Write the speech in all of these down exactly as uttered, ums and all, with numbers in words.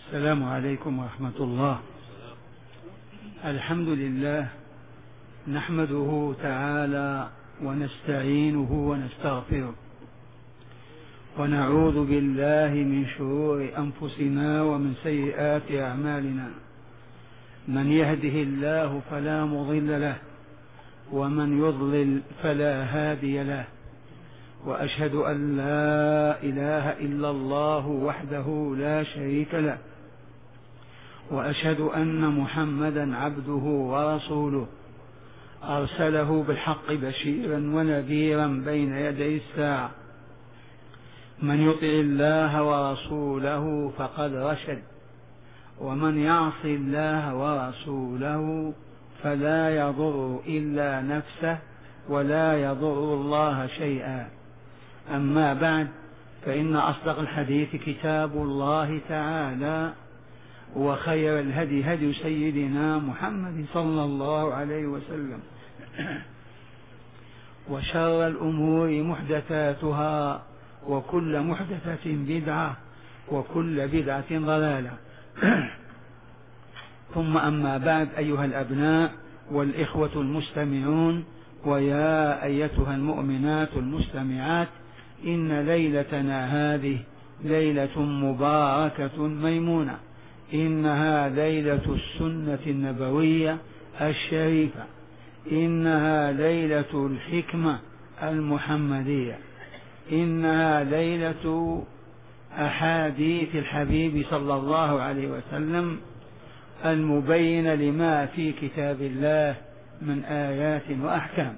السلام عليكم ورحمة الله. الحمد لله نحمده تعالى ونستعينه ونستغفره ونعوذ بالله من شرور أنفسنا ومن سيئات أعمالنا. من يهده الله فلا مضل له ومن يضلل فلا هادي له، وأشهد أن لا إله إلا الله وحده لا شريك له، وأشهد أن محمدا عبده ورسوله أرسله بالحق بشيرا ونذيرا بين يدي الساعة. من يطع الله ورسوله فقد رشد، ومن يعص الله ورسوله فلا يضر إلا نفسه ولا يضر الله شيئا. أما بعد، فإن أصدق الحديث كتاب الله تعالى، وخير الهدي هدي سيدنا محمد صلى الله عليه وسلم، وشر الأمور محدثاتها، وكل محدثة بدعة، وكل بدعة ضلالة. ثم أما بعد، أيها الأبناء والإخوة المستمعون، ويا أيتها المؤمنات المستمعات، إن ليلتنا هذه ليلة مباركة ميمونة، إنها ليلة السنة النبوية الشريفة، إنها ليلة الحكمة المحمدية، إنها ليلة أحاديث الحبيب صلى الله عليه وسلم المبين لما في كتاب الله من آيات وأحكام.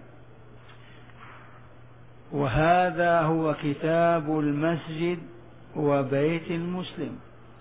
وهذا هو كتاب المسجد وبيت المسلم،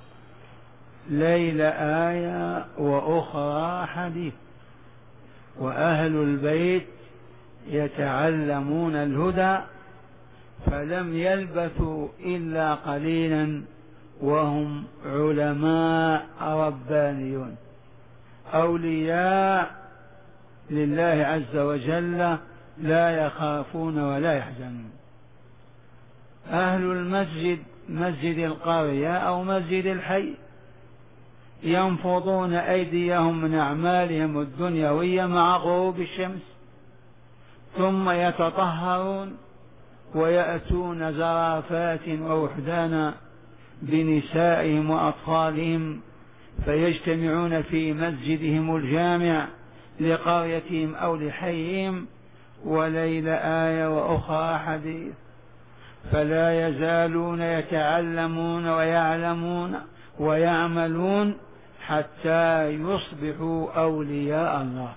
ليلة آية وأخرى حديث، وأهل البيت يتعلمون الهدى، فلم يلبثوا إلا قليلا وهم علماء ربانيون أولياء لله عز وجل، لا يخافون ولا يحزنون. أهل المسجد، مسجد القرية أو مسجد الحي، ينفضون أيديهم من أعمالهم الدنيوية مع غروب الشمس، ثم يتطهرون ويأتون زرافات ووحدانا بنسائهم وأطفالهم، فيجتمعون في مسجدهم الجامع لقريتهم أو لحيهم، وليلة آية وأخرى حديث، فلا يزالون يتعلمون ويعلمون ويعملون حتى يصبحوا أولياء الله.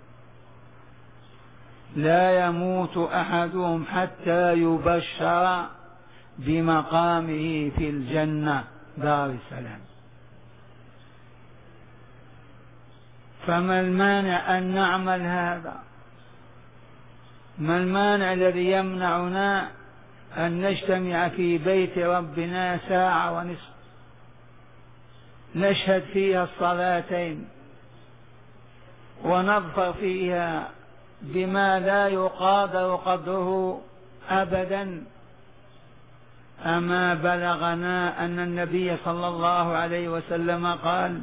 لا يموت أحدهم حتى يبشر بمقامه في الجنة دار السلام. فما المانع أن نعمل هذا؟ ما المانع الذي يمنعنا أن نجتمع في بيت ربنا ساعة ونصف نشهد فيها الصلاتين ونظفر فيها بما لا يقادر قدره أبدا؟ أما بلغنا أن النبي صلى الله عليه وسلم قال: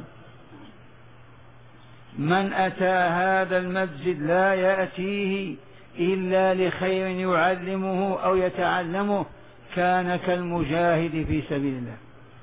من أتى هذا المسجد لا يأتيه إلا لخير يعلمه أو يتعلمه كان كالمجاهد في سبيل الله.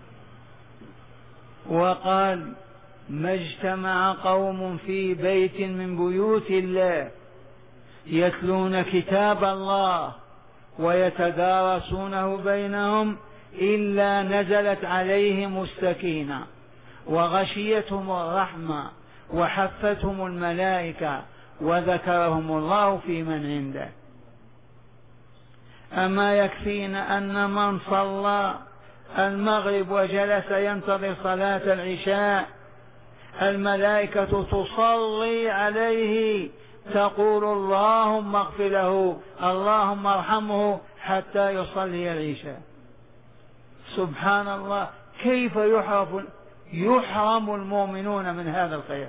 وقال: ما اجتمع قوم في بيت من بيوت الله يتلون كتاب الله ويتدارسونه بينهم إلا نزلت عليهم السكينة وغشيتهم الرحمة وحفتهم الملائكة وذكرهم الله في من عنده. أما يكفينا أن من صلى المغرب وجلس ينتظر صلاة العشاء الملائكة تصلي عليه، تقول: اللهم اغفر له، اللهم ارحمه، حتى يصلي العشاء. سبحان الله، كيف يحرم يحرم المؤمنون من هذا الخير؟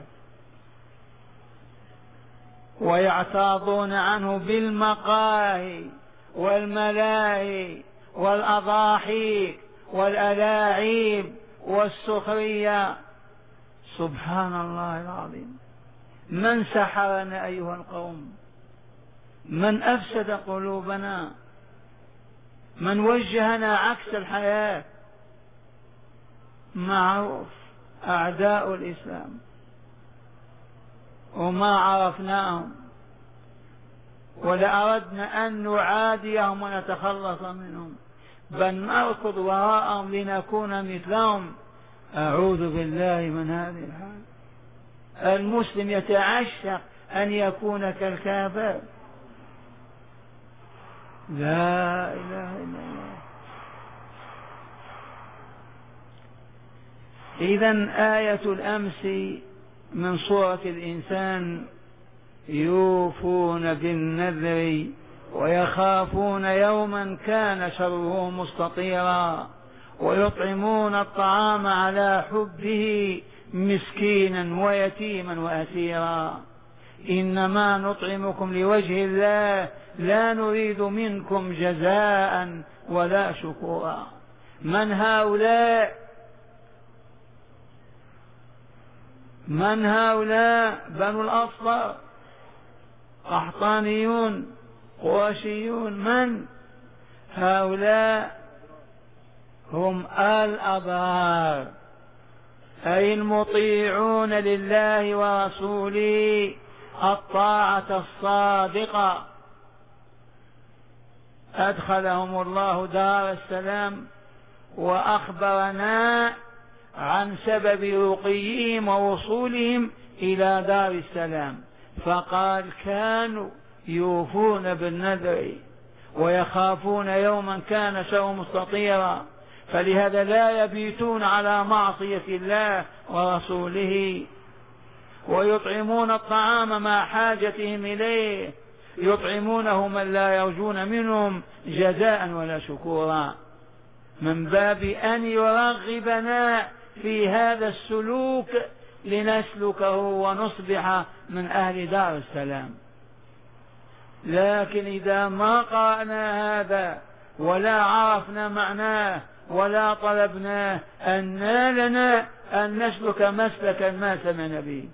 ويعتاضون عنه بالمقاهي والملاهي والأضاحيك والألاعيب والسخرية. سبحان الله العظيم. من سحرنا أيها القوم؟ من أفسد قلوبنا؟ من وجهنا عكس الحياة؟ معروف، أعداء الإسلام، وما عرفناهم ولا أردنا أن نعاديهم ونتخلص منهم، بل نركض وراءهم لنكون مثلهم. أعوذ بالله من هذه الحال. المسلم يتعشق أن يكون كالكافر. لا إله إلا الله. إذن آية الأمس من سورة الإنسان: يوفون بالنذر ويخافون يوما كان شره مستطيرا ويطعمون الطعام على حبه مسكينا ويتيما وأسيرا إنما نطعمكم لوجه الله لا نريد منكم جزاء ولا شكورا. من هؤلاء؟ من هؤلاء؟ بنو الأصفر، قحطانيون، قرشيون. من هؤلاء؟ هم الأبرار، أي المطيعون لله ورسوله الطاعة الصادقة. أدخلهم الله دار السلام وأخبرنا عن سبب رقيهم ووصولهم إلى دار السلام، فقال: كانوا يوفون بالنذر ويخافون يوما كان شره مستطيرا، فلهذا لا يبيتون على معصية الله ورسوله، ويطعمون الطعام مع حاجتهم إليه، يطعمونه من لا يرجون منهم جزاء ولا شكورا، من باب أن يرغبنا في هذا السلوك لنسلكه ونصبح من أهل دار السلام. لكن إذا ما قرأنا هذا ولا عرفنا معناه ولا طلبناه أن لنا أن نسلك مسلكا ما سمعنا به.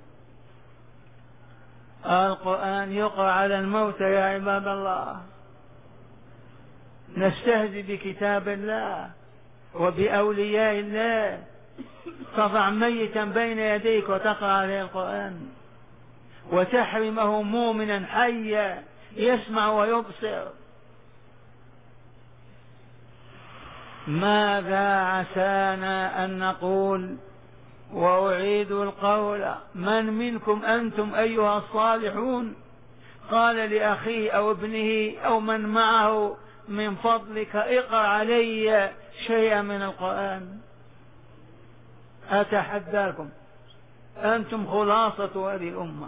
القرآن يقرأ على الموتى يا عباد الله. نستهزئ بكتاب الله وبأولياء الله. تضع ميتا بين يديك وتقرأ عليه القرآن وتحرمه مؤمنا حيا يسمع ويبصر. ماذا عسانا أن نقول؟ وأعيد القول: من منكم أنتم أيها الصالحون؟ قال لأخيه أو ابنه أو من معه: من فضلك اقرأ علي شيئا من القرآن. أتحداكم، أنتم خلاصة هذه الأمة.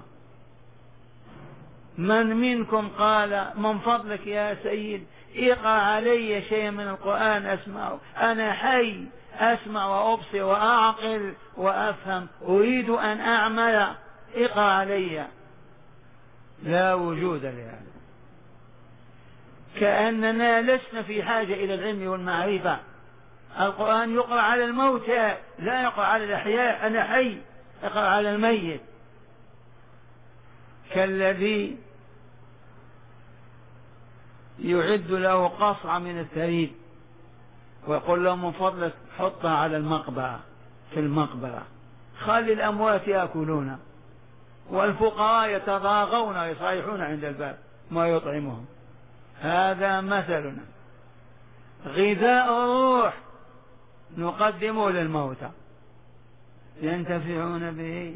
من منكم قال: من فضلك يا سيد اقرأ علي شيئا من القرآن أسمعه، أنا حي أسمع وأبصر وأعقل وأفهم، أريد أن أعمل، اقرأ علي. لا وجود لهذا. كأننا لسنا في حاجة إلى العلم والمعرفة. القرآن يقرأ على الموتى لا يقرأ على الأحياء. أنا حي، اقرأ على الميت. كالذي يعد له قصعة من الثريد ويقول له: من فضلك حطها على المقبرة، في المقبرة، خلي الأموات يأكلون والفقراء يتضاغون ويصيحون عند الباب ما يطعمهم. هذا مثلنا. غذاء الروح نقدمه للموتى ينتفعون به.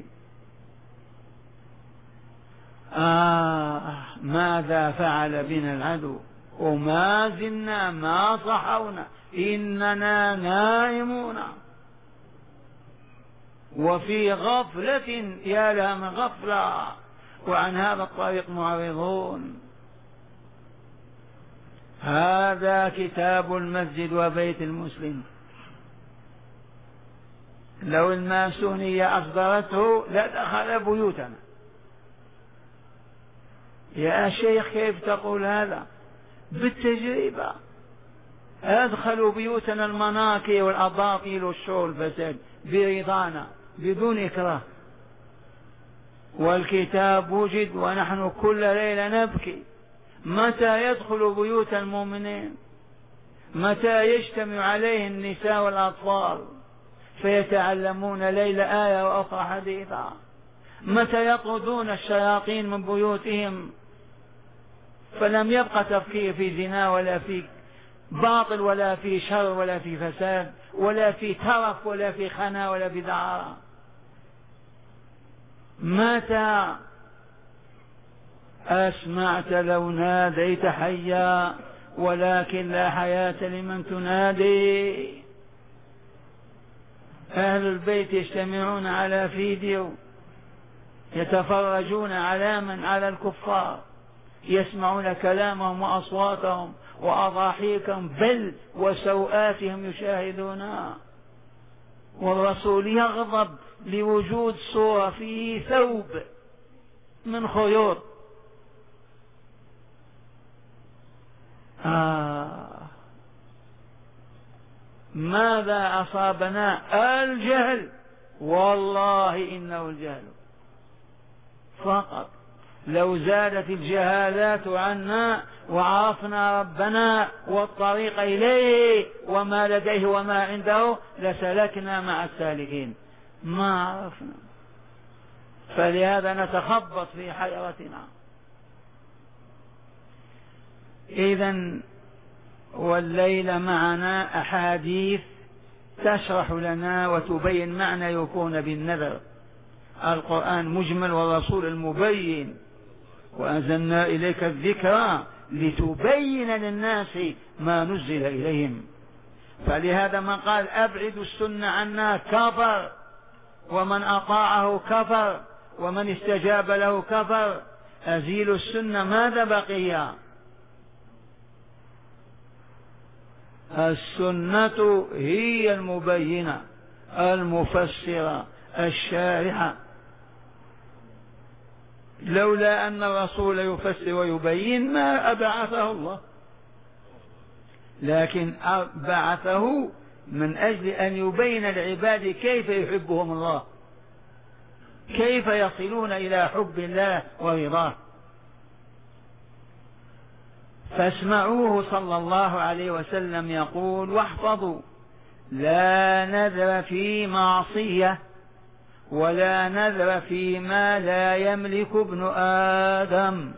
آه ماذا فعل بنا العدو؟ وما زلنا ما صحونا، إننا نائمون وفي غفلة، يا لها من غفلة، وعن هذا الطريق معرضون. هذا كتاب المسجد وبيت المسلم. لو الماسونية أصدرته لدخل بيوتنا. يا شيخ كيف تقول هذا؟ بالتجربة. أدخلوا بيوتنا المناكي والأباطيل والشغل الفساد برضانا بدون إكراه، والكتاب وجد ونحن كل ليلة نبكي متى يدخل بيوت المؤمنين، متى يجتمع عليه النساء والأطفال فيتعلمون ليلة آية وأخرى حديثا، متى يطردون الشياطين من بيوتهم فلم يبق تفكير في زنا ولا في باطل ولا في شر ولا في فساد ولا في ترف ولا في خنا ولا في دعارة. متى أسمعت لو ناديت حيا ولكن لا حياة لمن تنادي. أهل البيت يجتمعون على فيديو يتفرجون على من على الكفار، يسمعون كلامهم وأصواتهم وأضاحيكهم بل وسوآتهم يشاهدونها، والرسول يغضب لوجود صورة فيه ثوب من خيوط. آه ماذا أصابنا؟ الجهل، والله إنه الجهل فقط. لو زادت الجهالات عنا وعرفنا ربنا والطريق إليه وما لديه وما عنده لسلكنا مع السالكين، ما عرفنا، فلهذا نتخبط في حيرتنا. إذن والليل معنا أحاديث تشرح لنا وتبين معنى يكون بالنذر. القرآن مجمل والرسول المبين، وأنزلنا إليك الذكرى لتبين للناس ما نزل إليهم. فلهذا من قال أبعد السنة عنا كفر، ومن أطاعه كفر، ومن استجاب له كفر. أزيل السنة ماذا بقي؟ السنة هي المبينة المفسرة الشارحة، لولا أن الرسول يفسر ويبين ما أبعثه الله، لكن بعثه من أجل أن يبين العباد كيف يحبهم الله، كيف يصلون إلى حب الله ورضاه. فاسمعوه صلى الله عليه وسلم يقول واحفظوا: لا نذر في معصية ولا نذر فيما لا يملك ابن آدم.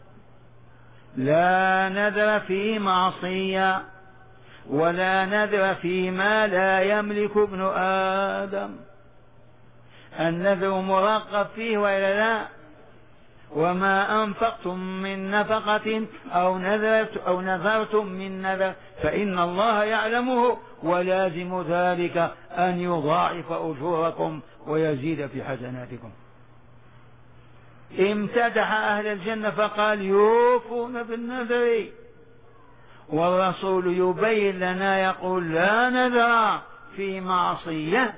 لا نذر في معصية ولا نذر فيما لا يملك ابن آدم. النذر مرغب فيه وإلا لا؟ وما أنفقتم من نفقة أو نذرت أو نذرتم من نذر فإن الله يعلمه ولازم ذلك أن يضاعف أجوركم ويزيد في حسناتكم. امتدح أهل الجنة فقال يوفون بالنذر، والرسول يبين لنا يقول لا نذر في معصية.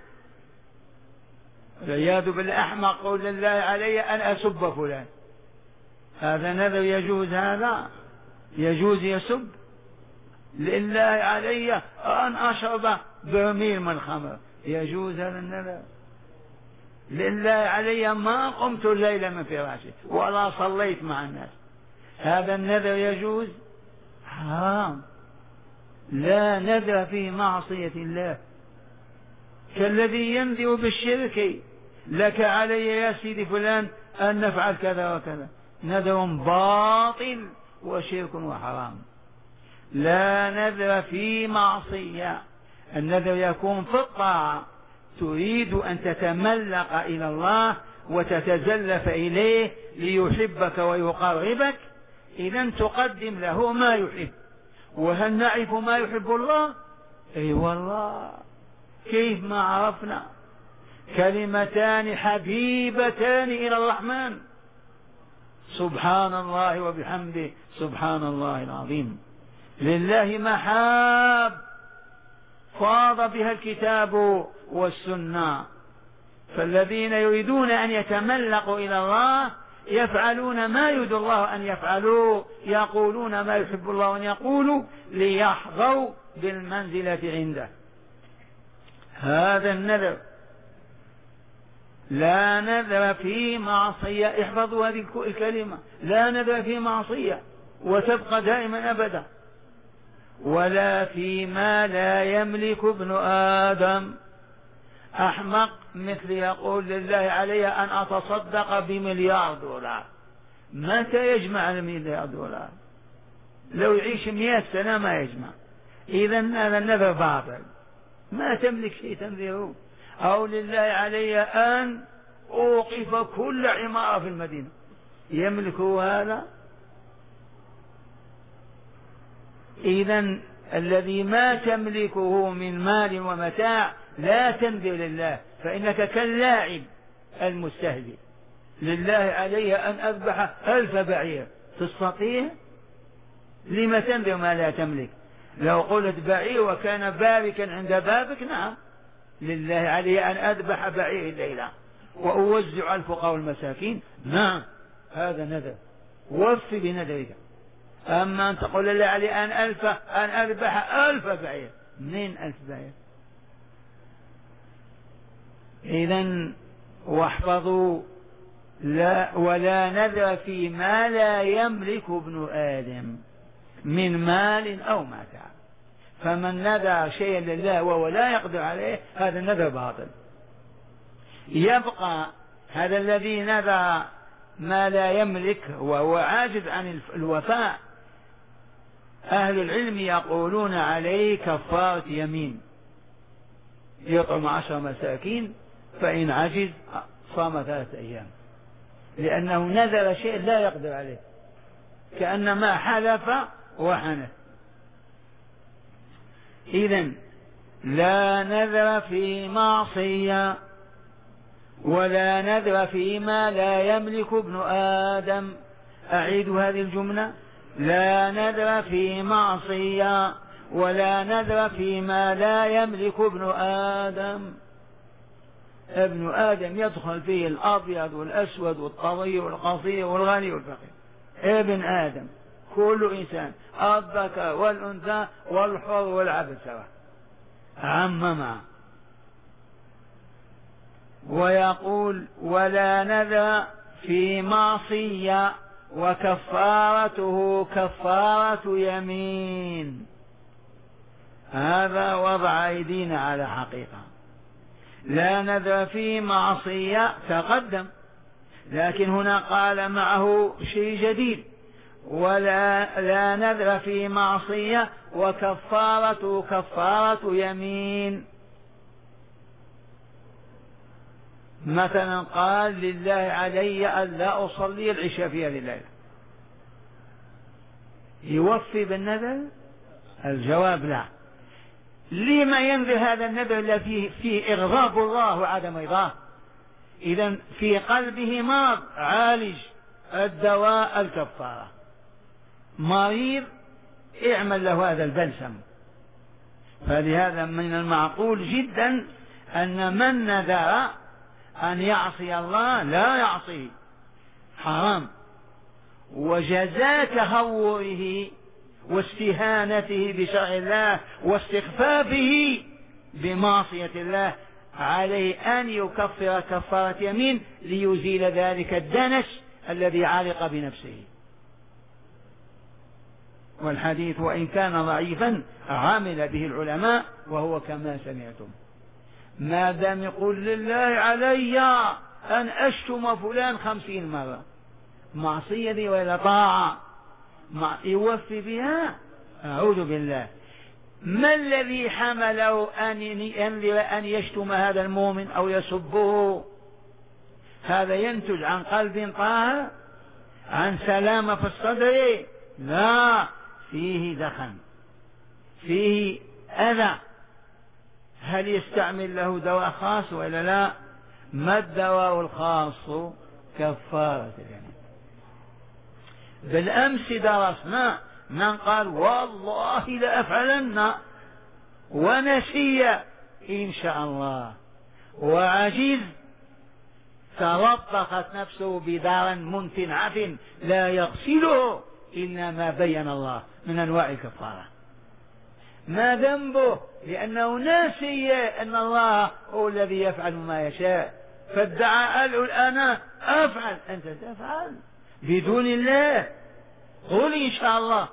العياذ بالأحمق قول الله علي أن أسب فلان، هذا نذر يجوز؟ هذا يجوز يسب؟ لله علي أن أشرب برميل من خمر، يجوز هذا النذر؟ لله علي ما قمت الليل من فراشي ولا صليت مع الناس، هذا النذر يجوز؟ حرام. لا نذر في معصية الله، كالذي ينذر بالشرك: لك علي يا سيدي فلان أن نفعل كذا وكذا، نذر باطل وشرك وحرام. لا نذر في معصية، النذر يكون في الطاعة، تريد أن تتملق إلى الله وتتزلف إليه ليحبك ويقربك، إذن تقدم له ما يحب. وهل نعرف ما يحب الله؟ أي والله، كيف ما عرفنا؟ كلمتان حبيبتان إلى الرحمن، سبحان الله وبحمده سبحان الله العظيم. لله محاب فاض بها الكتاب والسنة، فالذين يريدون أن يتملقوا إلى الله يفعلون ما يريد الله أن يفعلوا، يقولون ما يحب الله أن يقولوا ليحظوا بالمنزلة عنده. هذا النذر. لا نذر في معصية، احفظوا هذه الكلمة، لا نذر في معصية وتبقى دائما أبدا، ولا فيما لا يملك ابن آدم. أحمق مثل يقول لله علي أن أتصدق بمليار دولار. متى يجمع المليار دولار؟ لو يعيش مئة سنة ما يجمع. إذن هذا النذر باطل، ما تملك شيء تنذره. أو لله علي أن أوقف كل عمارة في المدينة، يملكه هذا؟ إذن الذي ما تملكه من مال ومتاع لا تنذر لله، فإنك كاللاعب المستهزئ. لله علي أن أذبح ألف بعير، تستطيع؟ لما تنذر ما لا تملك؟ لو قلت بعير وكان باركا عند بابك، نعم، لله علي أن أذبح بعير الليلة وأوزع على الفقراء والمساكين، نعم، هذا نذر، وف بنذرك. أما أن تقول لله علي أن ألف أن أذبح ألف بعير، منين ألف بعير؟ إذن واحفظوا، لا ولا نذر فيما لا يملك ابن آدم من مال أو متاع. فمن نذر شيئا لله وهو لا يقدر عليه هذا النذر باطل. يبقى هذا الذي نذر ما لا يملك وهو عاجز عن الوفاء، أهل العلم يقولون عليه كفارة يمين، يطعم عشر مساكين، فإن عجز صام ثلاثة أيام، لأنه نذر شيء لا يقدر عليه، كأنما حلف وحنث. إذن لا نذر في معصية ولا نذر فيما لا يملك ابن آدم. أعيد هذه الجملة: لا نذر في معصية ولا نذر فيما لا يملك ابن آدم. ابن آدم يدخل فيه الأبيض والأسود والطويل والقصير والغني والفقير. ابن آدم كل إنسان، الذكر والأنثى والحر والعبد سواء، عمما. ويقول: ولا نذر في معصية وكفارته كفارة يمين. هذا وضع أيدينا على حقيقة. لا نذر في معصية تقدم، لكن هنا قال معه شيء جديد: ولا لا نذر في معصية وكفارته كفارة يمين. مثلا قال: لله علي أن لا أصلي العشاء في هذه الليلة، يوفي بالنذر؟ الجواب لا. لما ينذر هذا النذر الذي فيه إغضاب الله وعدم رضاه؟ إذن في قلبه مرض، عالج، الدواء الكفارة. مريض، اعمل له هذا البلسم. فلهذا من المعقول جدا أن من نذر أن يعصي الله لا يعصيه، حرام. وجزاء تهوره واستهانته بشرع الله واستخفافه بمعصية الله عليه أن يكفر كفارة يمين ليزيل ذلك الدنس الذي علق بنفسه. والحديث وإن كان ضعيفا عامل به العلماء، وهو كما سمعتم. ما دام يقول: لله علي أن أشتم فلان خمسين مرة، معصية دي ولا طاعة؟ يوفي بها؟ أعوذ بالله. ما الذي حمله أن ينذر أن يشتم هذا المؤمن أو يسبه؟ هذا ينتج عن قلب طاهر، عن سلامة في الصدر؟ لا، فيه دخن، فيه أذى. هل يستعمل له دواء خاص ولا لا؟ ما الدواء الخاص؟ كفارة اليمين. بالأمس درسنا من قال: والله لأفعلن، ونسي إن شاء الله، وعجز، تلطخت نفسه بدار منتنعة لا يغسله إلا ما بين الله من أنواع الكفارة. ما ذنبه؟ لأنه ناسي أن الله هو الذي يفعل ما يشاء، فادعى قال الآن أفعل. أنت تفعل بدون الله، قل إن شاء الله.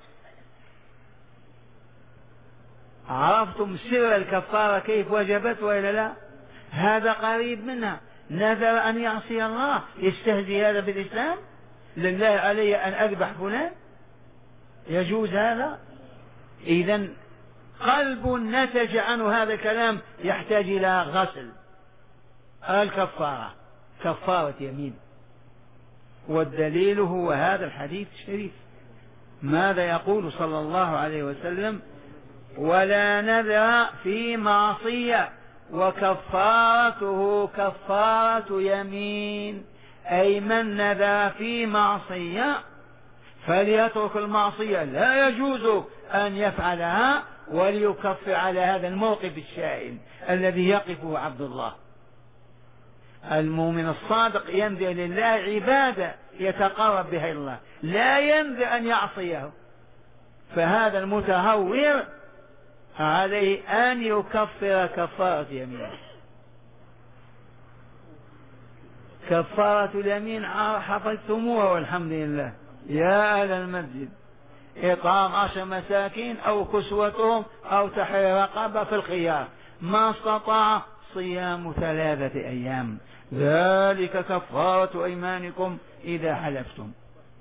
عرفتم سر الكفارة كيف وجبت وإلا لا؟ هذا قريب منها. نذر أن يعصي الله، يستهزئ هذا بالإسلام؟ لله علي أن أذبح فلان؟ يجوز هذا؟ إذن قلب نتج عنه هذا الكلام يحتاج إلى غسل. الكفارة كفارة يمين، والدليل هو هذا الحديث الشريف. ماذا يقول صلى الله عليه وسلم؟ ولا نذر في معصية وكفارته كفارة يمين، أي من نذر في معصية فليترك المعصية، لا يجوز أن يفعلها، وليكفر على هذا الموقف الشائن الذي يقفه عبد الله. المؤمن الصادق ينذر لله عبادة يتقرب بها إلى الله، لا ينذر أن يعصيه. فهذا المتهور عليه أن يكفر كفارة يمين. كفارة اليمين حفظتموها والحمد لله يا أهل المسجد. إطعام عشر مساكين أو كسوتهم أو تحرير رقبة في الخيار، ما استطاع صيام ثلاثة أيام، ذلك كفارة أيمانكم إذا حلفتم.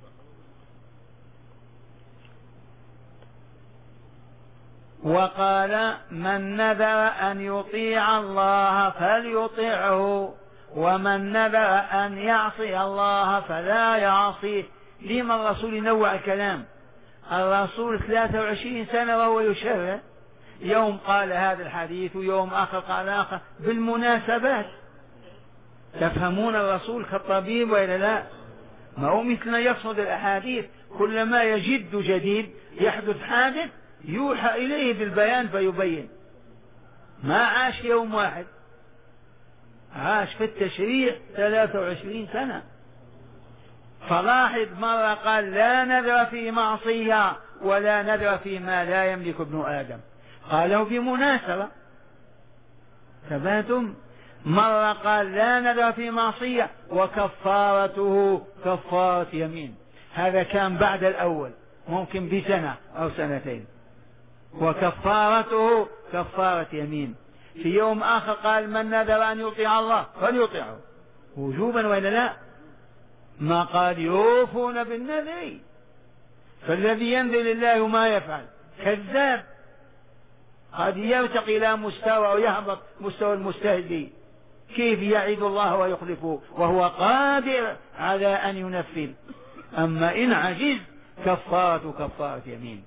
وقال من نذر أن يطيع الله فليطيعه، ومن نذر أن يعصي الله فلا يعصيه. لما الرسول ينوع الكلام؟ الرسول ثلاثة وعشرين سنة وهو يشرع، يوم قال هذا الحديث ويوم آخر قال آخر بالمناسبات. تفهمون الرسول كالطبيب وإلا لا؟ ما هو مثلنا يقصد الأحاديث، كلما يجد جديد يحدث حادث يوحى إليه بالبيان فيبين. ما عاش يوم واحد، عاش في التشريع ثلاثة وعشرين سنة. فلاحظ مرة قال لا نذر في معصية ولا نذر فيما لا يملك ابن آدم، قاله بمناسبة. تباتم. مرة قال لا نذر في معصية وكفارته كفارة يمين، هذا كان بعد الأول ممكن بسنة أو سنتين. وكفارته كفارة يمين. في يوم آخر قال من نذر أن يطيع الله فليطيعه وجوبا وإلا لا؟ ما قال يوفون بالنذر. فالذي ينذر لله ما يفعل كذاب، قد يرتقي إلى مستوى أو يهبط مستوى المستهزئ. كيف يعد الله ويخلفه وهو قادر على أن ينفذ؟ أما إن عجز كفارة كفارة يمين.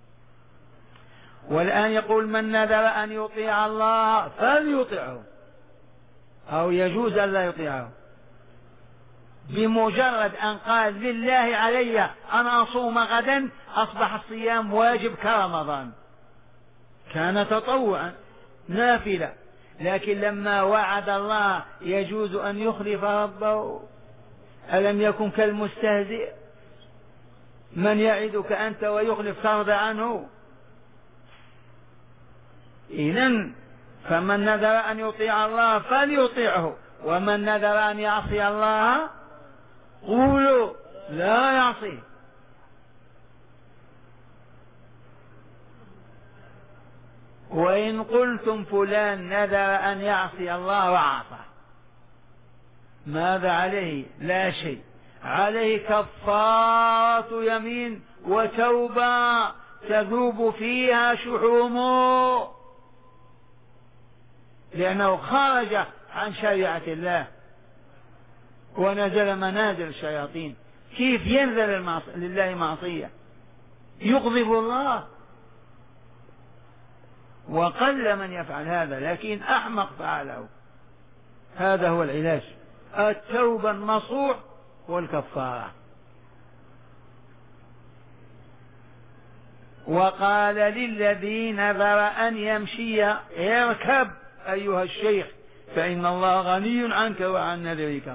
والآن يقول من نذر أن يطيع الله فليطيعه، أو يجوز أن لا يطيعه. بمجرد أن قال لله علي أن أصوم غدا أصبح الصيام واجب كرمضان، كان تطوعا نافلة. لكن لما وعد الله يجوز أن يخلف ربه. ألم يكن كالمستهزئ؟ من يعدك أنت ويخلف ترضى عنه؟ إذن فمن نذر أن يطيع الله فليطيعه، ومن نذر أن يعصي الله قولوا لا يعصيه. وإن قلتم فلان نذر أن يعصي الله وعصى، ماذا عليه؟ لا شيء عليه، كفارة يمين وتوبة تذوب فيها شحومه، لأنه خرج عن شريعة الله ونزل منازل الشياطين. كيف ينزل لله معصية؟ يغضب الله، وقل من يفعل هذا، لكن أحمق فعله. هذا هو العلاج، التوبة النصوح والكفارة. وقال للذي نذر أن يمشي اركب أيها الشيخ فإن الله غني عنك وعن نذرك.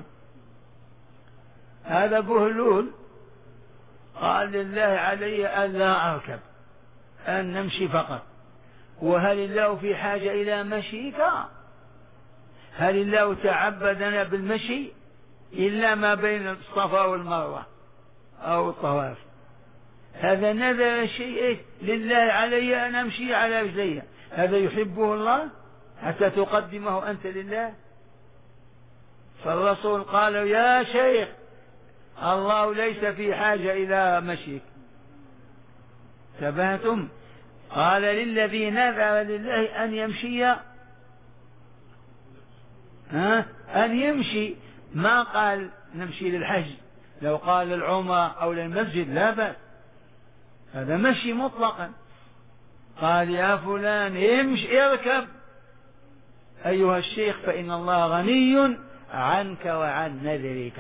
هذا بهلول قال لله علي ألا أركب، أن نمشي فقط. وهل الله في حاجة إلى مشيك؟ هل الله تعبدنا بالمشي إلا ما بين الصفا والمروة أو الطواف؟ هذا نذر شيء لله علي أن أمشي على رجلي، هذا يحبه الله حتى تقدمه أنت لله؟ فالرسول قال يا شيخ الله ليس في حاجة إلى مشيك. تبهتم؟ قال للذي نذر لله أن يمشي ها أن يمشي، ما قال نمشي للحج. لو قال للعمرة أو للمسجد لا بأس، هذا مشي مطلقا. قال يا فلان امشي اركب أيها الشيخ فإن الله غني عنك وعن نذرك،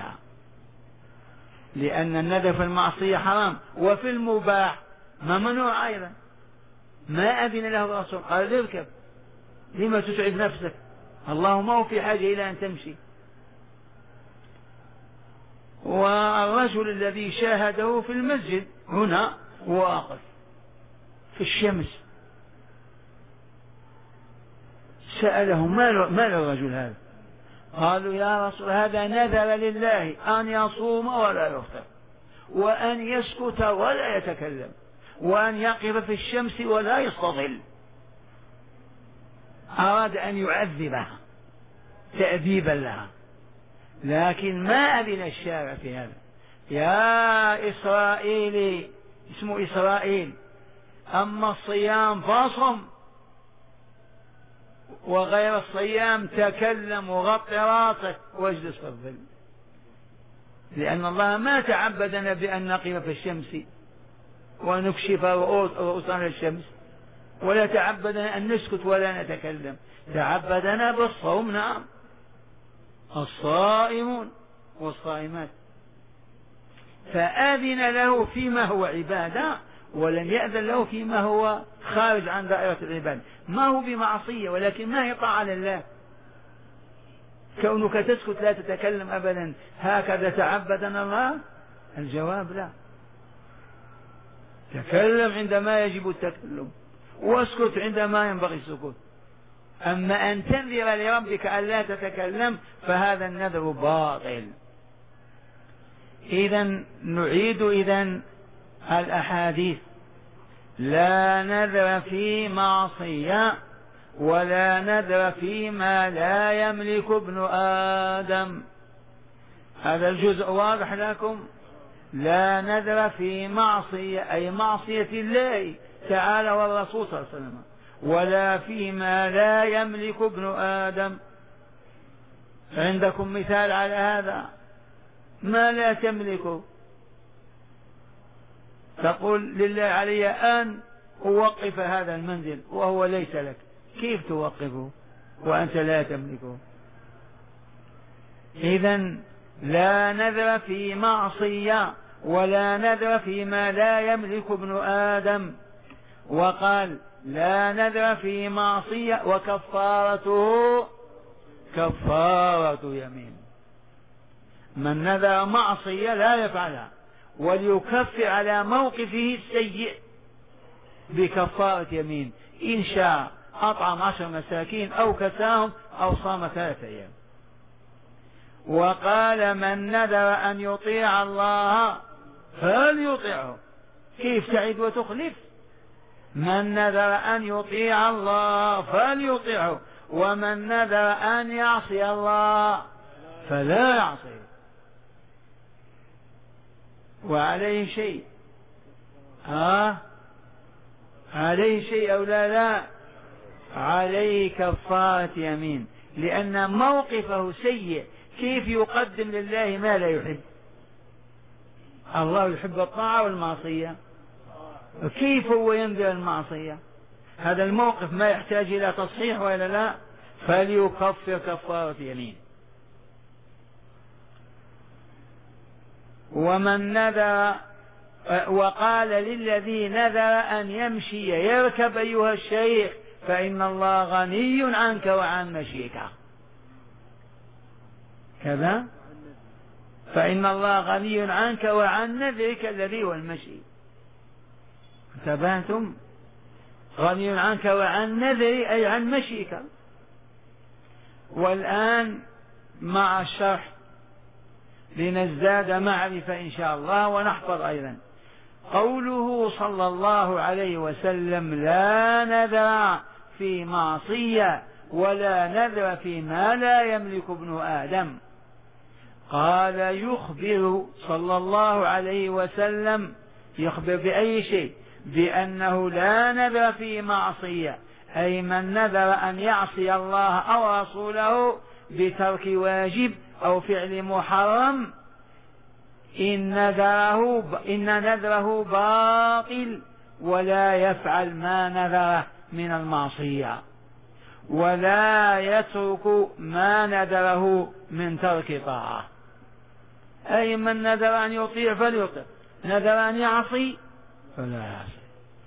لأن النذر في المعصية حرام وفي المباح ممنوع أيضا. ما أذن له الرسول قال اركب، لما تتعب نفسك؟ الله ما هو في حاجة إلى أن تمشي. والرجل الذي شاهده في المسجد هنا واقف في الشمس سأله ما الرجل هذا؟ قالوا يا رسول هذا نذر لله أن يصوم ولا يفطر، وأن يسكت ولا يتكلم، وأن يقف في الشمس ولا يستظل. أراد أن يعذبها تأديبا لها، لكن ما أذن الشارع في هذا. يا إسرائيلي، اسمه إسرائيل، أما الصيام فاصم، وغير الصيام تكلم وغطي راسك واجلس في الظل، لأن الله ما تعبدنا بأن نقف في الشمس ونكشف رؤوسنا الشمس، ولا تعبدنا أن نسكت ولا نتكلم، تعبدنا بالصوم. نعم الصائمون والصائمات. فآذن له فيما هو عبادة، ولم يأذن له فيما هو خارج عن دائرة العبادة. ما هو بمعصية، ولكن ما هي طاعة لله. كونك تسكت لا تتكلم أبدا هكذا تعبدنا الله؟ الجواب لا. تكلم عندما يجب التكلم، واسكت عندما ينبغي السكوت. أما أن تنذر لربك أن لا تتكلم فهذا النذر باطل. إذن نعيد إذن الأحاديث: لا نذر في معصية ولا نذر فيما لا يملك ابن آدم. هذا الجزء واضح لكم؟ لا نذر في معصية أي معصية الله تعالى والرسول صلى الله عليه وسلم، ولا فيما لا يملك ابن آدم. عندكم مثال على هذا؟ ما لا تملكه. تقول لله علي أن أوقف هذا المنزل وهو ليس لك، كيف توقفه وأنت لا تملكه؟ إذن لا نذر في معصية ولا نذر فيما لا يملك ابن آدم. وقال لا نذر في معصية وكفارته كفارة يمين. من نذر معصية لا يفعلها وليكفر على موقفه السيء بكفارة يمين، إن شاء أطعم عشر مساكين أو كساهم أو صام ثلاثة أيام. وقال من نذر أن يطيع الله فليطيعه. كيف تعد وتخلف؟ من نذر أن يطيع الله فليطيعه، ومن نذر أن يعصي الله فلا يعصيه. وعليه شيء ها عليه شيء أو لا لا عليه كفارة يمين، لأن موقفه سيء. كيف يقدم لله ما لا يحب؟ الله يحب الطاعة والمعصية، كيف هو ينذر المعصية؟ هذا الموقف ما يحتاج إلى تصحيح ولا لا؟ فليكفر كفارة يمين. ومن نذر وقال للذي نذر أن يمشي يركب أيها الشيخ فإن الله غني عنك وعن مشيك. كذا فإن الله غني عنك وعن نذرك الذي هو المشي. انتبهتم؟ غني عنك وعن نذري أي عن مشيك. والآن مع الشرح لنزداد معرفة إن شاء الله ونحفظ أيضا. قوله صلى الله عليه وسلم لا نذر في معصية ولا نذر فيما لا يملك ابن آدم. قال يخبر صلى الله عليه وسلم، يخبر بأي شيء؟ بأنه لا نذر في معصية، أي من نذر أن يعصي الله أو رسوله بترك واجب أو فعل محرم إن نذره, إن نذره باطل ولا يفعل ما نذره من المعصية، ولا يترك ما نذره من ترك طاعة. أي من نذر أن يطيع فليطيع، نذر أن يعصي فلا يعصي.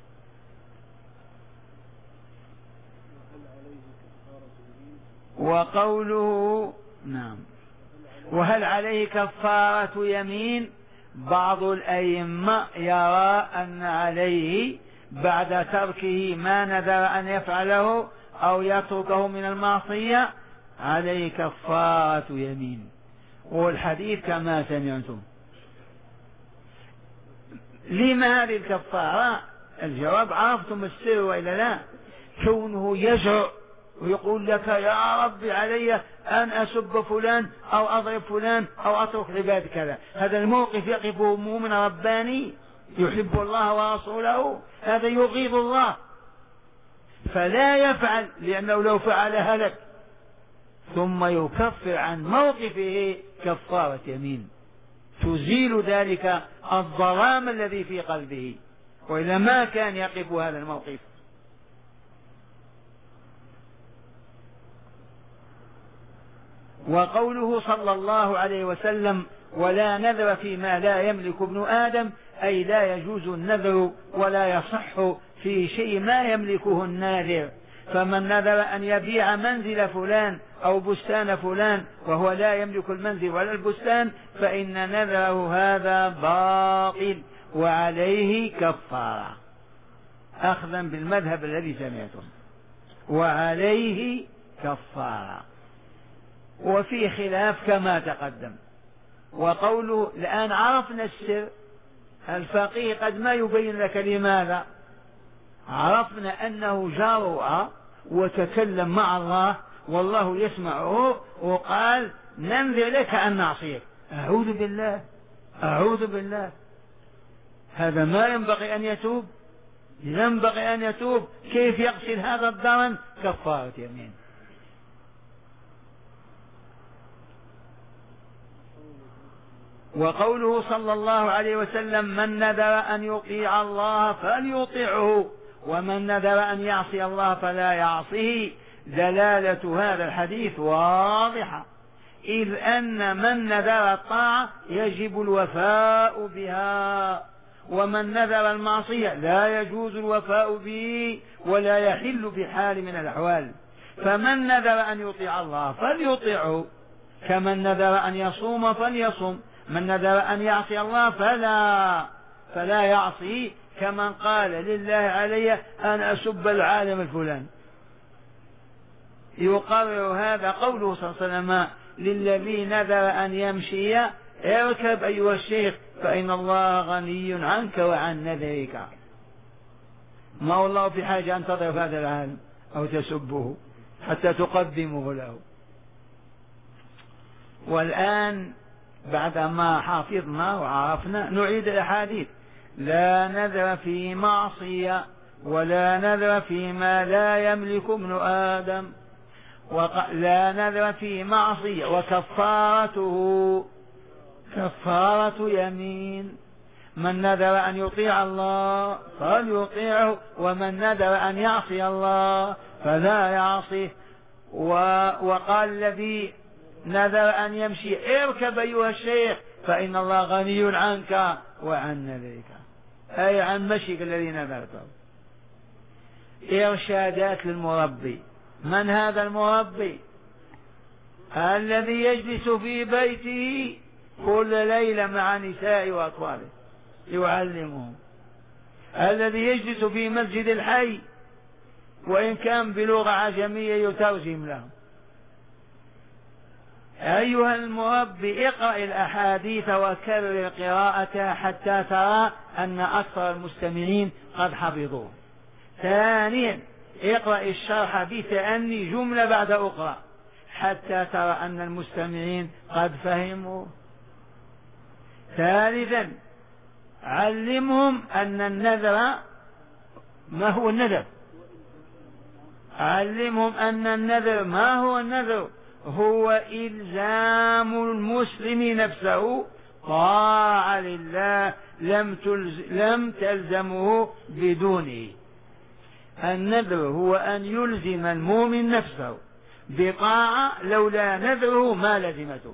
وقوله نعم وهل عليه كفارة يمين؟ بعض الأئمة يرى أن عليه بعد تركه ما نذر أن يفعله أو يتركه من المعصية عليه كفارة يمين، والحديث كما سمعتم. لما هذه الكفارة؟ الجواب عرفتم السر وإلا لا؟ كونه يجرؤ ويقول لك يا ربي علي أن أسب فلان أو أضرب فلان أو أترك عباد كذا، هذا الموقف يقفه مؤمن رباني يحب الله ورسوله، هذا يغيظ الله فلا يفعل، لأنه لو فعل هلك. ثم يكفر عن موقفه كفارة يمين تزيل ذلك الظلام الذي في قلبه، وإلا ما كان يقف هذا الموقف. وقوله صلى الله عليه وسلم ولا نذر فيما لا يملك ابن آدم، أي لا يجوز النذر ولا يصح في شيء ما يملكه الناذر. فمن نذر أن يبيع منزل فلان أو بستان فلان وهو لا يملك المنزل ولا البستان فإن نذره هذا باطل وعليه كفارة، أخذا بالمذهب الذي سمعتم، وعليه كفارة. وفي خلاف كما تقدم. وقوله الآن عرفنا السر، الفقيه قد ما يبين لك لماذا، عرفنا أنه جرؤ وتكلم مع الله والله يسمعه وقال ننذر لك أن نعصيك. أعوذ بالله أعوذ بالله، هذا ما ينبغي أن يتوب، ينبغي أن يتوب. كيف يقصد هذا الضرن؟ كفارة يمين. وقوله صلى الله عليه وسلم من نذر أن يطيع الله فليطيعه ومن نذر أن يعصي الله فلا يعصيه، دلالة هذا الحديث واضحة، إذ أن من نذر الطاعة يجب الوفاء بها، ومن نذر المعصية لا يجوز الوفاء به ولا يحل بحال من الأحوال. فمن نذر أن يطيع الله فليطيعه، كمن نذر أن يصوم فليصوم، من نذر أن يعصي الله فلا فلا يعصي، كمن قال لله علي أن أسب العالم الفلان. يقرر هذا قوله صلى الله عليه وسلم للذي نذر أن يمشي اركب أيها الشيخ فإن الله غني عنك وعن نذرك. ما هو الله في حاجة أن تضرب هذا العالم أو تسبه حتى تقدمه له. والآن بعدما حافظنا وعرفنا نعيد الأحاديث. لا نذر في معصية ولا نذر فيما لا يملك ابن آدم. لا نذر في معصية وكفارته كفارة يمين. من نذر أن يطيع الله فليطيعه ومن نذر أن يعصي الله فلا يعصيه. وقال الذي نذر أن يمشي اركب أيها الشيخ فإن الله غني عنك وعن نذرك، أي عن مشيك الذي نذرته. إرشادات للمربي. من هذا المربي؟ الذي يجلس في بيته كل ليلة مع نسائه وأطفاله يعلمهم، الذي يجلس في مسجد الحي وإن كان بلغة عجمية يترجم لهم. أيها المربي اقرأ الأحاديث وكرر قراءتها حتى ترى أن أكثر المستمعين قد حفظوه. ثانيا اقرأ الشرح بتأني جملة بعد أخرى حتى ترى أن المستمعين قد فهموا. ثالثا علمهم أن النذر ما هو النذر، علمهم أن النذر ما هو النذر، هو إلزام المسلم نفسه طاعة لله لم, تلز... لم تلزمه بدونه. النذر هو أن يلزم المؤمن نفسه بطاعة لولا نذره ما لزمته.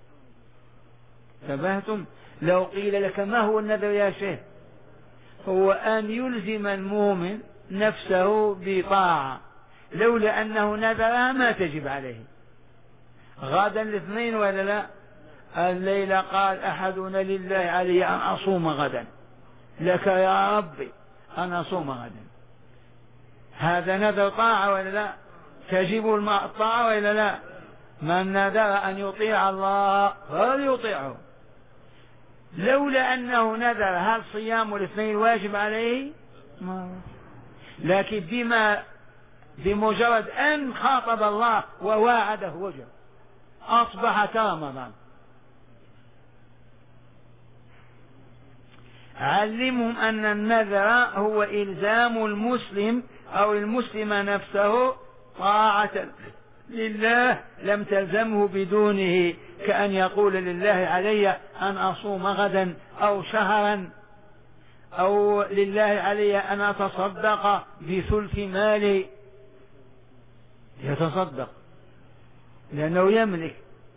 انتبهتم؟ لو قيل لك ما هو النذر يا شيخ، هو أن يلزم المؤمن نفسه بطاعة لولا أنه نذرها ما تجب عليه. غدا الاثنين ولا لا؟ الليلة قال أحدنا لله علي أن أصوم غدا، لك يا ربي أن أصوم غدا، هذا نذر طاعة ولا لا؟ تجب الطاعة ولا لا؟ من نذر أن يطيع الله فليطيعه. لولا أنه نذر هل صيام الاثنين واجب عليه؟ ما. لكن بما بمجرد أن خاطب الله وواعده وجب أصبح كرمضان. علمهم أن النذر هو إلزام المسلم أو المسلم نفسه طاعة لله لم تلزمه بدونه، كأن يقول لله علي أن أصوم غدا أو شهرا، أو لله علي أن أتصدق بثلث مالي، يتصدق لأنه يملك.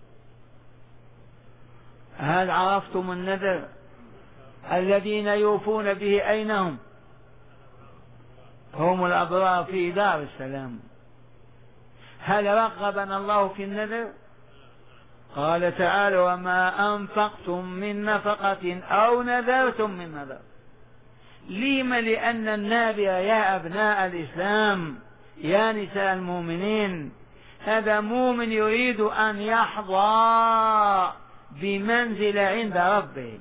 هل عرفتم النذر؟ الذين يوفون به أين هم؟ هم الأبرار في دار السلام. هل رغبنا الله في النذر؟ قال تعالى وما أنفقتم من نفقة أو نذرتم من نذر. لم؟ لأن النذر يا أبناء الإسلام يا نساء المؤمنين هذا مؤمن يريد أن يحظى بمنزل عند ربه،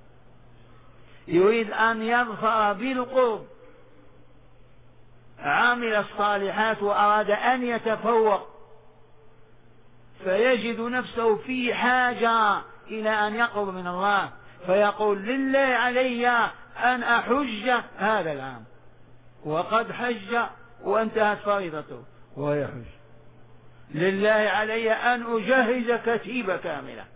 يريد أن يظفر بالقرب، عامل الصالحات وأراد أن يتفوق، فيجد نفسه في حاجة إلى أن يقرب من الله، فيقول لله علي أن أحج هذا العام، وقد حج وانتهت فريضته ويحج. لله علي أن أجهز كتيبة كاملة.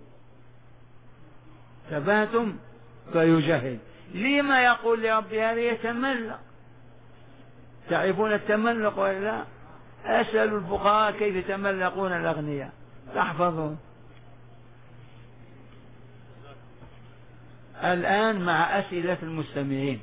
ثباتم؟ فيجهز. لما يقول لرب هذا؟ يتملق. تعرفون التملق ولا لا؟ أسأل الفقراء كيف يتملقون الأغنياء، تحفظون. الآن مع أسئلة المستمعين.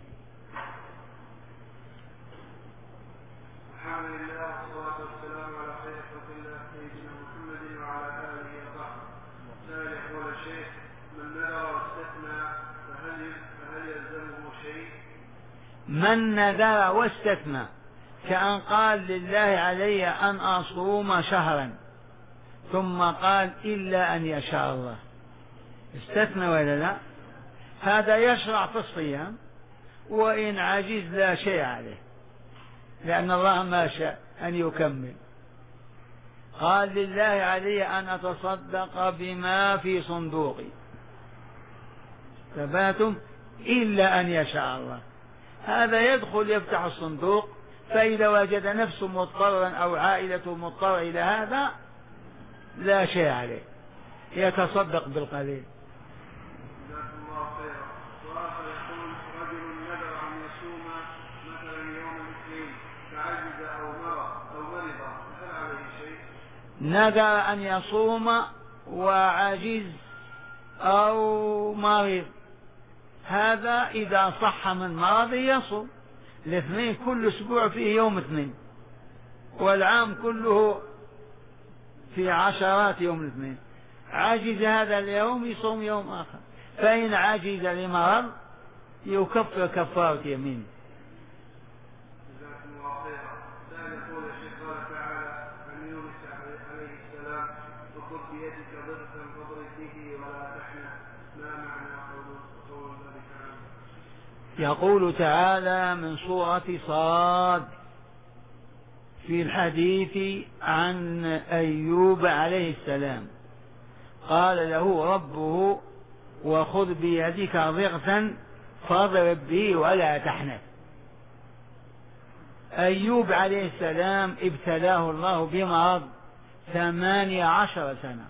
الحمد لله والصلاة والسلام على خير خلق الله سيدنا محمد وعلى آله وصحبه. سائل يقول الشيخ من نذر واستثنى فهل فهل يلزمه شيء؟ من نذر واستثنى كأن قال لله علي أن أصوم شهرا ثم قال إلا أن يشاء الله، استثنى ولا لا؟ هذا يشرع في الصيام وإن عجز لا شيء عليه، لأن الله ما شاء أن يكمل. قال لله علي أن أتصدق بما في صندوقي، ثباتم؟ إلا أن يشاء الله. هذا يدخل يفتح الصندوق، فإذا وجد نفسه مضطرا أو عائلته مضطرة إلى هذا لا شيء عليه، يتصدق بالقليل. جزاكم الله خيرا. وآخر يقول رجل نذر أن يصوم مثلا يوم الاثنين فعجز أو مرض أو مرض هل عليه شيء؟ نذر أن يصوم وعجز أو مرض، هذا إذا صح من مرض يصوم. الاثنين كل أسبوع فيه يوم اثنين، والعام كله في عشرات يوم الاثنين، عجز هذا اليوم يصوم يوم آخر، فإن عجز لمرض يكفر كفارة يمين. يقول تعالى من سورة صاد في الحديث عن أيوب عليه السلام، قال له ربه وخذ بيدك ضغثا فاضرب به ولا تحنث. أيوب عليه السلام ابتلاه الله بمرض ثمانية عشر سنة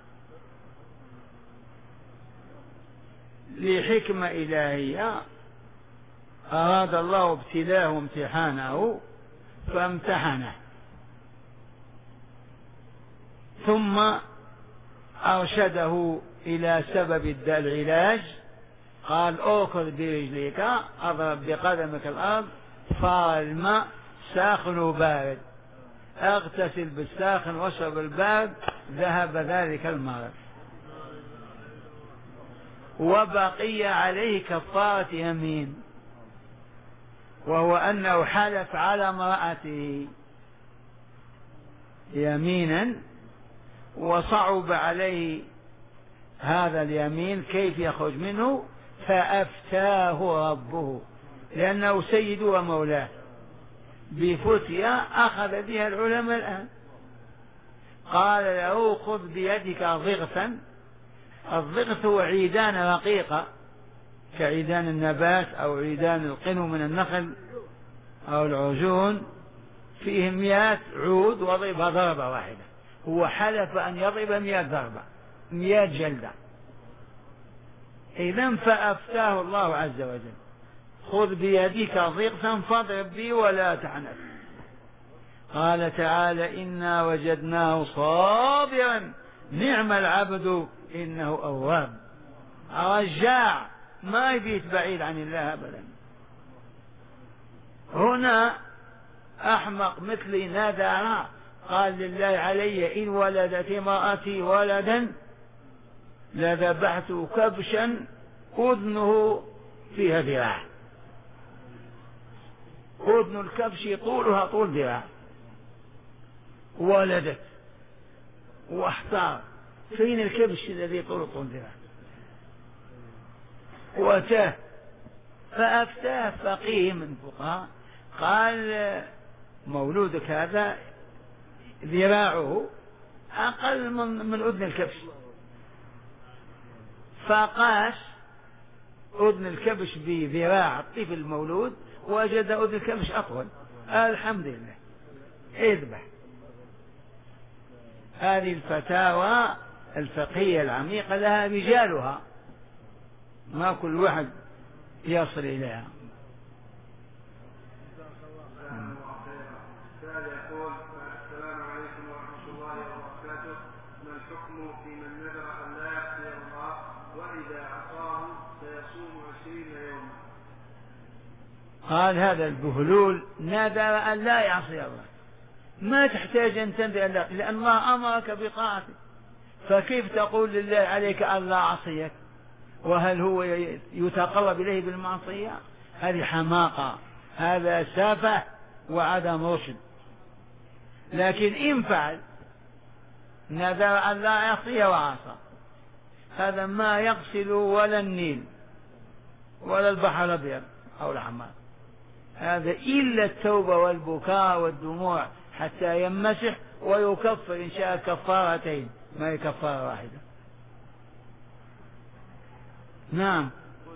لحكمة إلهية، أراد الله ابتلاه وامتحانه فامتحنه، ثم أرشده إلى سبب العلاج، قال أوكل برجليك، أضرب بقدمك الأرض، صار الماء ساخن وبارد، اغتسل بالساخن واشرب البارد، ذهب ذلك المرض. وبقي عليه كفارة يمين، وهو أنه حلف على امرأته يمينا وصعب عليه هذا اليمين كيف يخرج منه، فأفتاه ربه لأنه سيد ومولاه بفتية أخذ بها العلماء الآن. قال له خذ بيدك ضغثا، الضغث هو عيدان رقيقة كعيدان النبات أو عيدان القنو من النخل أو العجون، فيه مئات عود وضربها ضربة واحدة، هو حلف أن يضرب مئات ضربة مئات جلدة. إذن فأفتاه الله عز وجل خذ بيدك ضغثا فاضرب به ولا تحنث. قال تعالى إنا وجدناه صابرا نعم العبد إنه أواب، رجاع ما يبيت بعيد عن الله أبدا. هنا أحمق مثلي نادى قال لله علي إن ولدت امرأتي ولدا لذبحت كبشا أذنه فيها ذراع، أذن الكبش طولها طول ذراع، ولدت واحتار فين الكبش الذي طوله طول ذراع، وتاه فأفتاه فقيه من فقهاء قال مولودك هذا ذراعه أقل من, من أذن الكبش، فقاس أذن الكبش بذراع الطفل المولود وجد أذن الكبش أطول، الحمد لله اذبح. هذه الفتاوى الفقهية العميقة لها رجالها، ما كل واحد يصل إليها. يقول السلام عليكم ورحمة الله وبركاته، ما الحكم في من نذر أن لا يعصي الله وإذا عصاه سيصوم عشرين يوما؟ قال هذا البهلول نذر أن لا يعصي الله، ما تحتاج أن تنذر الله لأن الله أمرك بطاعته، فكيف تقول لله عليك أن لا أعصيك وهل هو يتقرب إليه بالمعصية؟ هذه حماقة، هذا سفه وعدم رشد. لكن إن فعل نذر أن لا يعصي وعصى، هذا ما يغسل ولا النيل ولا البحر الأبيض أو الأحمر، هذا إلا التوبة والبكاء والدموع حتى يمسح ويكفر إن شاء كفارتين ما هي كفارة واحدة. نعم.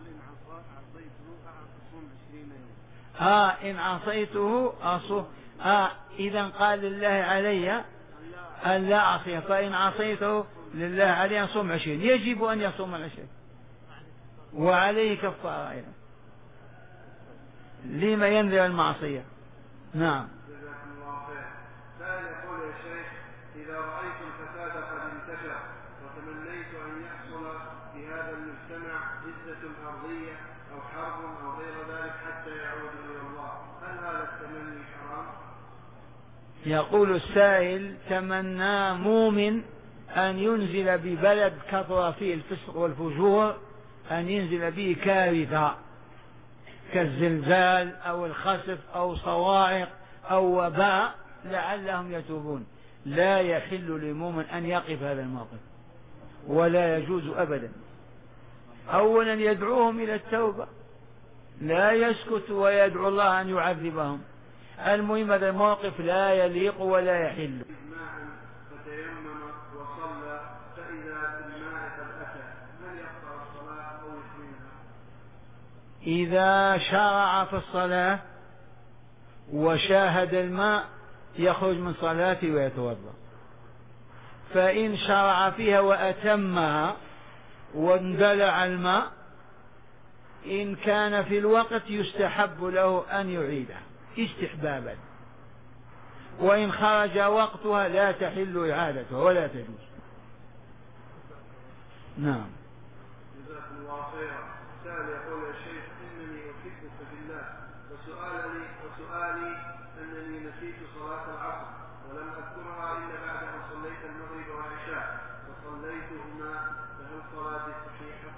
آه إن عصيته أصوم، آه إذا قال لله علي أن لا أعصيه، فإن عصيته لله علي أن صوم عشرين، يجب أن يصوم العشرين وعليه كفارة أيضا لما ينذر المعصية. نعم. جزاكم الله خير. سائل يقول يا شيخ إذا رأيت الفساد قد انتشر وتمنيت أن يحصل في هذا المجتمع عزة أرضية أو حرب أو غير ذلك حتى يعود إلى الله، هل هذا التمني حرام؟ يقول السائل تمنى مؤمن أن ينزل ببلد كثر فيه الفسق والفجور أن ينزل به كارثة كالزلزال أو الخسف أو صواعق أو وباء لعلهم يتوبون. لا يحل للمؤمن أن يقف هذا الموقف ولا يجوز أبدا. أولا يدعوهم إلى التوبة، لا يسكت ويدعو الله أن يعذبهم. المهم هذا الموقف لا يليق ولا يحل. فتيمم وصلى فإذا في الماء قد أتى هل يقطع الصلاة أو يتممها؟ إذا شرع في الصلاة وشاهد الماء يخرج من صلاته ويتوضأ. فإن شرع فيها وأتمها واندلع الماء إن كان في الوقت يستحب له أن يعيدها استحبابا، وإن خرج وقتها لا تحل إعادتها ولا تجوز. نعم. جزاكم الله خيرا. سأل يقول يا شيخ إنني أحبك في الله وسؤالي وسؤالي أنني نسيت صلاة العصر ولم أذكرها إلا بعد أن صليت المغرب والعشاء فصليتهما فهل صلاتي صحيحة؟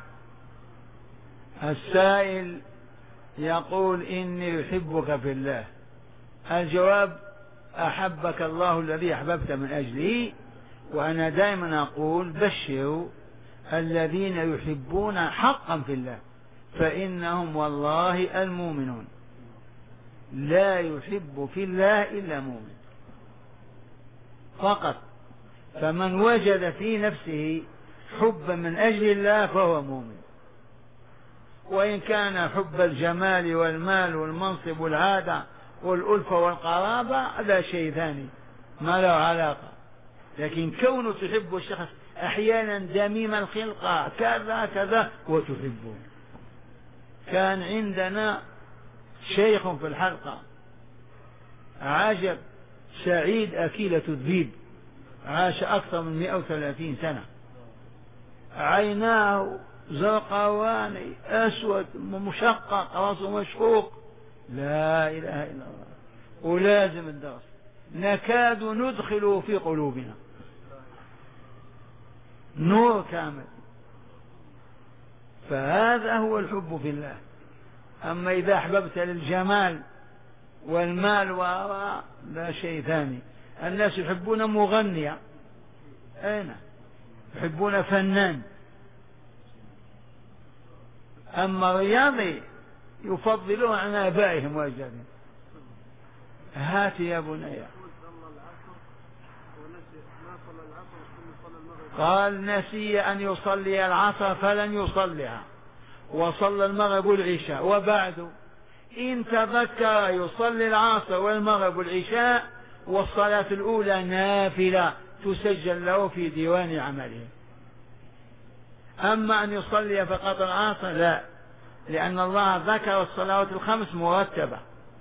السائل يقول إني أحبك في الله. الجواب أحبك الله الذي أحببت من أجله. وأنا دائما أقول بشروا الذين يحبون حقا في الله فإنهم والله المؤمنون. لا يحب في الله إلا مؤمن فقط. فمن وجد في نفسه حبا من أجل الله فهو مؤمن. وإن كان حب الجمال والمال والمنصب والعادة والألفة والقرابة هذا شيء ثاني ما له علاقة. لكن كونه تحب الشخص أحيانا دميم الخلقة كذا كذا وتحبه. كان عندنا شيخ في الحلقة عجب سعيد أكيلة الذيب عاش أكثر من مئة وثلاثين سنة، عيناه زرقاواني أسود مشقق رأسه مشقوق، لا إله إلا الله، ولازم الدرس نكاد ندخله في قلوبنا نور كامل. فهذا هو الحب في الله. أما إذا أحببت للجمال والمال وراء لا شيء ثاني. الناس يحبون مغنية، أين يحبون فنان. أما الرياضي يفضلون عن آبائهم وأجدادهم. هات يا بني. قال نسي أن يصلي العصر فلن يصليها وصلى المغرب والعشاء، وبعد إن تذكر يصلي العصر والمغرب والعشاء والصلاة الأولى نافلة تسجل له في ديوان عمله. أما أن يصلي فقط العصر لا، لأن الله ذكر الصلوات الخمس مرتبة،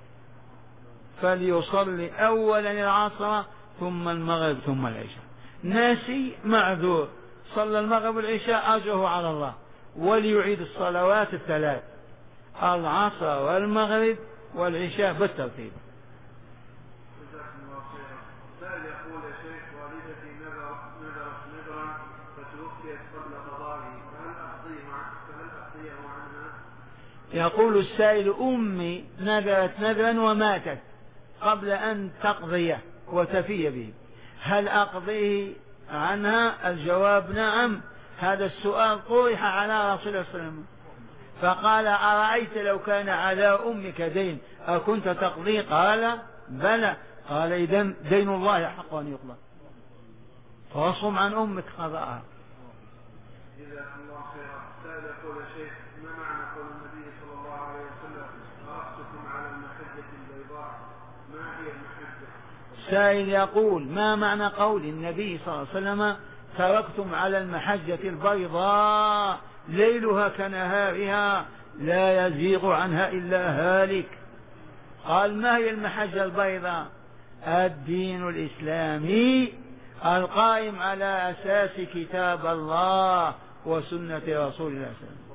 فليصلي أولا العصر ثم المغرب ثم العشاء. ناسي معذور، صلى المغرب والعشاء أجره على الله، وليعيد الصلوات الثلاث العصر والمغرب والعشاء بالترتيب. جزاكم الله خيرا. سائل يقول يا شيخ والدتي نذرت نذرا فتوفيت قبل قضائه فهل أقضيه فهل أقضيه عنها؟ يقول السائل أمي نذرت نذرا وماتت قبل أن تقضيه وتفي به، هل أقضيه عنها؟ الجواب نعم. هذا السؤال طرح على رسول الله صلى الله عليه وسلم فقال أرأيت لو كان على أمك دين أكنت تقضي؟ قال بلى. قال إذن دين الله حق أن يقضى فاصم عن أمك قضاءها. جزاكم الله خيرا. سائل يقول يا شيخ ما معنى قول النبي صلى الله عليه وسلم تركتكم على المحجة البيضاء؟ ما هي المحجة؟ سائل يقول ما معنى قول النبي صلى الله عليه وسلم تركتم على المحجة البيضاء ليلها كنهارها لا يزيغ عنها إلا هالك؟ قال ما هي المحجة البيضاء؟ الدين الإسلامي القائم على أساس كتاب الله وسنة رسول الله صلى الله عليه وسلم.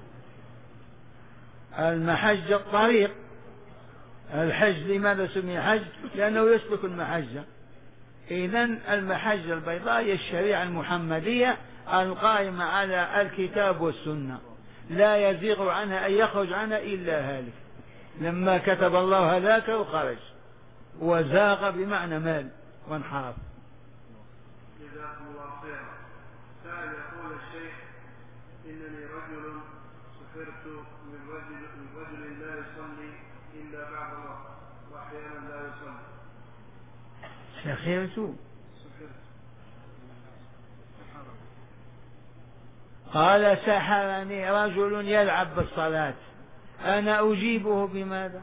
المحجة الطريق. الحج لماذا سمي حج؟ لأنه يسلك المحجة. إذن المحجة البيضاء هي الشريعة المحمدية القائمة على الكتاب والسنة، لا يزيغ عنها أن يخرج عنها إلا هالك. لما كتب الله هلاكه وخرج، وزاغ بمعنى مال وانحرف. جزاكم الله خيرا. سائل يقول الشيخ: إنني رجل سحرت من رجل, من رجل لا يصلي إلا بعد الوقت وأحيانا لا يصلي. سحرت قال: سحرني رجل يلعب بالصلاة، أنا أجيبه بماذا؟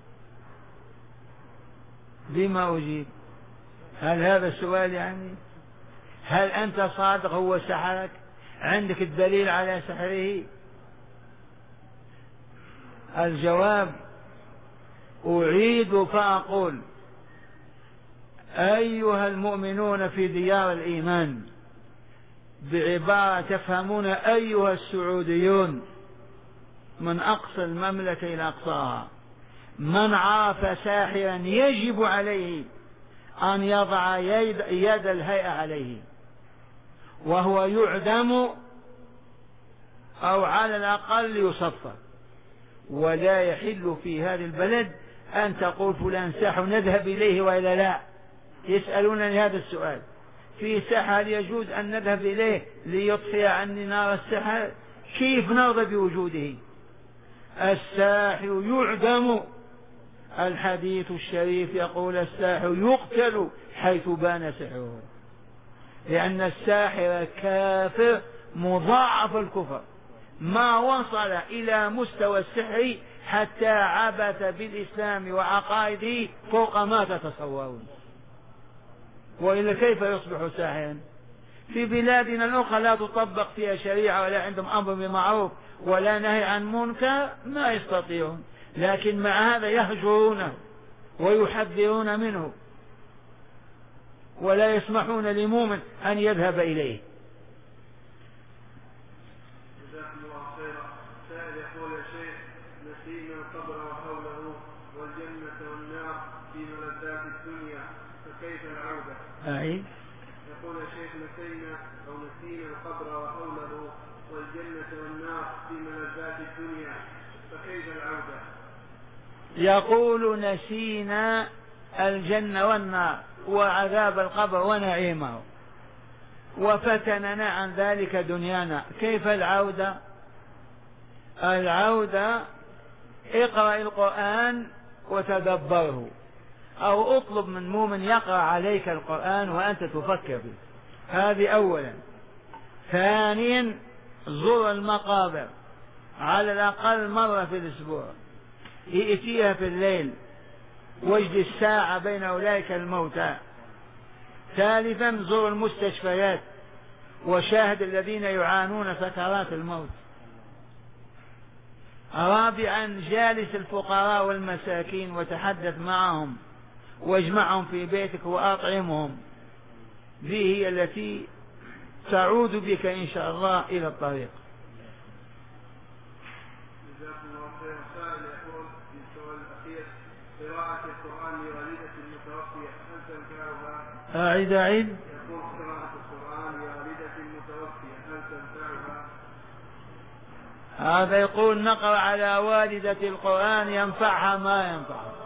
بما أجيب؟ هل هذا السؤال يعني؟ هل أنت صادق هو سحرك؟ عندك الدليل على سحره؟ الجواب: أعيد فأقول: أيها المؤمنون في ديار الإيمان، بعبارة تفهمون أيها السعوديون من أقصى المملكة إلى أقصاها، من عاف ساحرا يجب عليه أن يضع يد, يد الهيئة عليه، وهو يعدم أو على الأقل يصفر. ولا يحل في هذا البلد أن تقول فلان ساحر نذهب إليه وإلا لا. يسألونني هذا السؤال: في ساحر يجوز أن نذهب إليه ليطفئ عني نار السحر؟ كيف نرضى بوجوده؟ الساحر يعدم. الحديث الشريف يقول: الساحر يقتل حيث بان سحره، لأن الساحر كافر مضاعف الكفر، ما وصل إلى مستوى السحر حتى عبث بالإسلام وعقائده فوق ما تتصورون. وإلا كيف يصبح ساحرا؟ في بلادنا الأخرى لا تطبق فيها شريعة ولا عندهم أمر بمعروف ولا نهي عن منكر، ما يستطيعون، لكن مع هذا يهجرونه ويحذرون منه ولا يسمحون لمؤمن أن يذهب إليه. جزاكم الله خيرا. سائل يقول: يا شيخ، نسينا القبر وحوله والجنة والنار في ملذات الدنيا، فكيف العودة؟ أعيد. يقول: يا شيخ، نسينا أو نسينا القبر وحوله والجنة والنار في ملذات الدنيا، فكيف العودة؟ يقول: نسينا الجنة والنار وعذاب القبر ونعيمه، وفتننا عن ذلك دنيانا، كيف العودة؟ العودة: اقرأ القرآن وتدبره، أو اطلب من مؤمن يقرأ عليك القرآن وأنت تفكر به. هذه أولا. ثانيا: زر المقابر على الأقل مرة في الأسبوع، ائتيها في الليل واجلس ساعة بين أولئك الموتى. ثالثا: زر المستشفيات وشاهد الذين يعانون سكرات الموت. رابعا: جالس الفقراء والمساكين وتحدث معهم واجمعهم في بيتك وأطعمهم، ذي هي التي تعود بك إن شاء الله إلى الطريق. جزاكم الله خير. سائل يقول في السؤال الأخير: قراءة القرآن لوالدة المتوفية هل تنفعها؟ أعيد أعيد. يقول: قراءة القرآن لوالدة المتوفية هل تنفعها؟ هذا يقول: نقرأ على والدة القرآن ينفعها ما ينفعها.